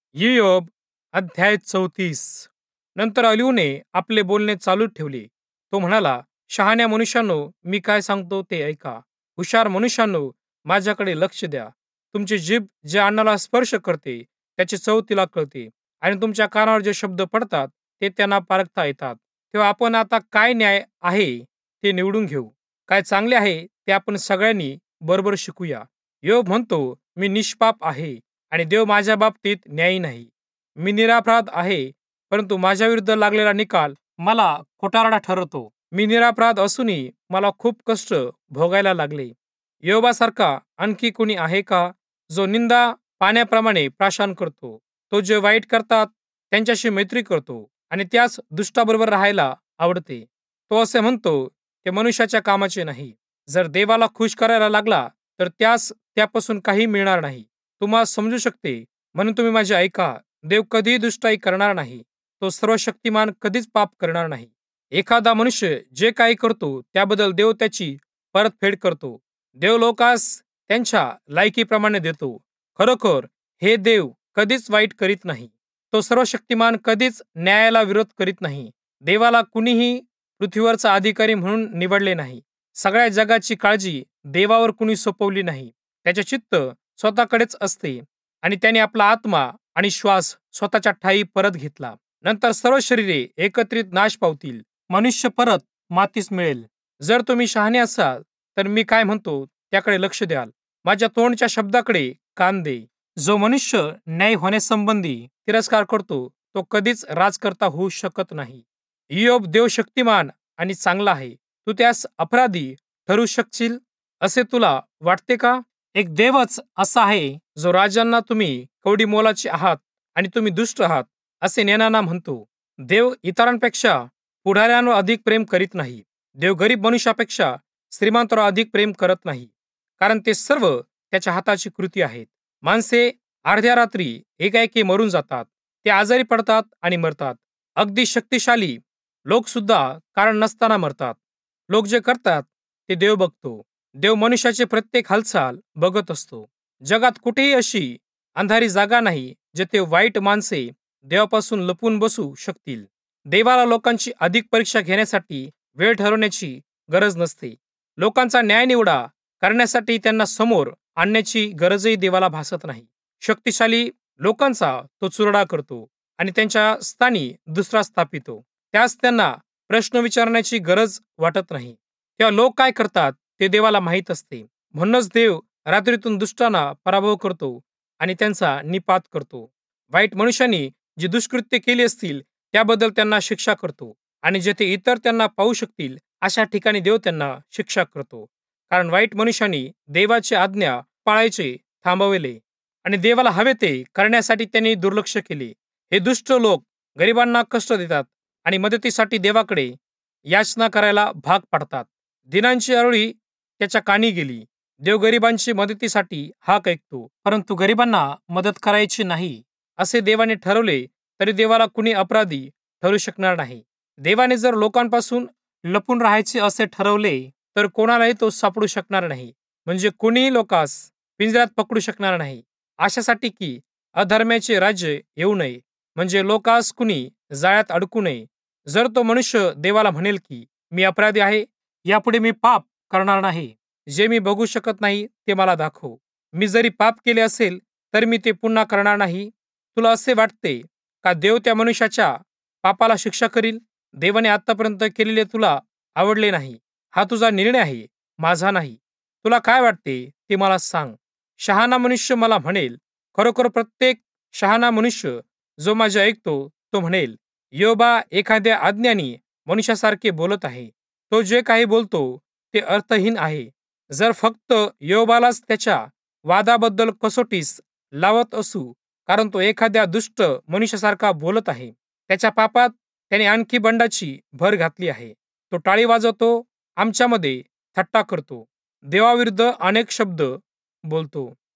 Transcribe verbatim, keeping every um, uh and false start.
इयोब अध्याय चौतीस. नंतर अलिहूने आपले बोलणे चालू ठेवले. तो म्हणाला, शहाण्या मनुष्यानो, मी काय सांगतो ते ऐका. हुशार मनुष्यानो, माझ्याकडे लक्ष द्या. तुमची जीभ जे अन्नाला स्पर्श करते त्याची चव तिला कळते, आणि तुमच्या कानावर जे शब्द पडतात ते त्यांना पारखता येतात. तेव्हा आपण आता काय न्याय आहे ते निवडून घेऊ, काय चांगले आहे ते आपण सगळ्यांनी बरोबर शिकूया. इयोब म्हणतो, मी निष्पाप आहे आणि देव माझ्या बाबतीत न्यायी नाही. मी निरपराध आहे, परंतु माझ्या विरुद्ध लागलेला निकाल मला खोटारडा ठरवतो. मी निरपराध असूनही मला खूप कष्ट भोगायला लागले. इयोबासारखा आणखी कोणी आहे का, जो निंदा पाण्याप्रमाणे प्राशन करतो, तो जे वाईट करतात त्यांच्याशी मैत्री करतो आणि त्यास दुष्टाबरोबर राहायला आवडते. तो असे म्हणतो, ते मनुष्याच्या कामाचे नाही. जर देवाला खुश करायला लागला तर त्यास त्यापासून काही मिळणार नाही. तुम्हाला समजू शकते म्हणून तुम्ही माझे ऐका. देव कधीही दुष्टाई करणार नाही. तो सर्वशक्तिमान कधीच पाप करणार नाही. एखादा मनुष्य जे काही करतो त्याबद्दल देव त्याची परतफेड करतो. देव लोकांस त्यांच्या लायकीप्रमाणे देतो. खरोखर हे देव कधीच वाईट करीत नाही. तो सर्वशक्तिमान कधीच न्यायाला विरोध करीत नाही. देवाला कुणीही पृथ्वीवरचा अधिकारी म्हणून निवडले नाही. सगळ्या जगाची काळजी देवावर कुणी सोपवली नाही. त्याचे चित्त स्वतःकडेच असते आणि त्याने आपला आत्मा आणि श्वास स्वतःच्या ठायी परत घेतला. नंतर सर्व शरीरे एकत्रित नाश पावतील. मनुष्य परत मातीस मिळेल. जर तुम्ही शहाणे असाल तर मी काय म्हणतो त्याकडे लक्ष द्याल. माझ्या तोंडच्या शब्दाकडे कान दे. जो मनुष्य न्याय होण्यासंबंधी तिरस्कार करतो तो कधीच राजकर्ता होऊ शकत नाही. इयोब देव शक्तिमान आणि चांगला आहे. तू त्यास अपराधी ठरू शकशील असे तुला वाटते का? एक देवच असा आहे जो राजांना तुम्ही कवडी मोलाचे आहात आणि तुम्ही दुष्ट आहात असे नेनाना म्हणतो. देव इतरांपेक्षा पुढाऱ्यांवर अधिक प्रेम करीत नाही. देव गरीब मनुष्यापेक्षा श्रीमंतावर अधिक प्रेम करत नाही, कारण ते सर्व त्याच्या हाताची कृती आहेत. माणसे अर्ध्या रात्री एकाएकी मरून जातात. ते आजारी पडतात आणि मरतात. अगदी शक्तिशाली लोक सुद्धा कारण नसताना मरतात. लोक जे करतात ते देव बघतो. देव मनुष्याची प्रत्येक हालचाल बघत असतो. जगात कुठेही अशी अंधारी जागा नाही जेथे वाईट माणसे देवापासून लपून बसू शकतील. देवाला लोकांची अधिक परीक्षा घेण्यासाठी वेळ ठरवण्याची गरज नसते. लोकांचा न्यायनिवडा करण्यासाठी त्यांना समोर आणण्याची गरजही देवाला भासत नाही. शक्तिशाली लोकांचा तो चुरडा करतो आणि त्यांच्या स्थानी दुसरा स्थापितो. त्यास त्यांना प्रश्न विचारण्याची गरज वाटत नाही. तेव्हा लोक काय करतात ते देवाला माहीत असते. म्हणूनच देव रात्रीतून दुष्टांना पराभव करतो आणि त्यांचा निपात करतो. वाईट मनुष्यांनी जी दुष्कृत्य केली असतील त्याबद्दल त्यांना शिक्षा करतो, आणि जेथे इतर त्यांना पाहू शकतील अशा ठिकाणी देव त्यांना शिक्षा करतो. कारण वाईट मनुष्यांनी देवाची आज्ञा पाळायचे थांबवले आणि देवाला हवे ते करण्यासाठी त्यांनी दुर्लक्ष केले. हे दुष्ट लोक गरिबांना कष्ट देतात आणि मदतीसाठी देवाकडे याचना करायला भाग पाडतात. दिनांची आरोळी त्याच्या कानी गेली. देव गरिबांची मदतीसाठी हाक ऐकतो, परंतु गरिबांना मदत करायची नाही असे देवाने ठरवले तरी देवाला कुणी अपराधी ठरू शकणार नाही. देवाने जर लोकांपासून लपून राहायचे असे ठरवले तर कोणालाही तो सापडू शकणार नाही. म्हणजे कोणीही लोकास पिंजऱ्यात पकडू शकणार नाही, अशासाठी की अधर्माचे राज्य येऊ नये, म्हणजे लोकास कुणी जाळ्यात अडकू नये. जर तो मनुष्य देवाला म्हणेल की मी अपराधी आहे, यापुढे मी पाप करणार नाही, जे मी बघू शकत नाही ते मला दाखव. मी जरी पाप केले असेल तर मी ते पुन्हा करणार नाही. तुला असे वाटते का देव त्या मनुष्याच्या पापाला शिक्षा करील? देवाने आतापर्यंत केलेले तुला आवडले नाही. हा तुझा निर्णय आहे, माझा नाही. तुला काय वाटते ते मला सांग. शहाणा मनुष्य मला म्हणेल, खरोखर प्रत्येक शहाणा मनुष्य जो माझे ऐकतो तो म्हणेल, इयोबा एखाद्या अज्ञानी मनुष्यासारखे बोलत आहे. तो जे काही बोलतो ते अर्थहीन आहे. जर फक्त इयोबालाच त्याच्या वादाबद्दल कसोटीस लावत असू, कारण तो एखाद्या दुष्ट मनुष्यासारखा बोलत आहे. त्याच्या पापात त्याने आणखी बंडाची भर घातली आहे. तो टाळी वाजवतो, आमच्यामध्ये थट्टा करतो, देवाविरुद्ध अनेक शब्द बोलतो.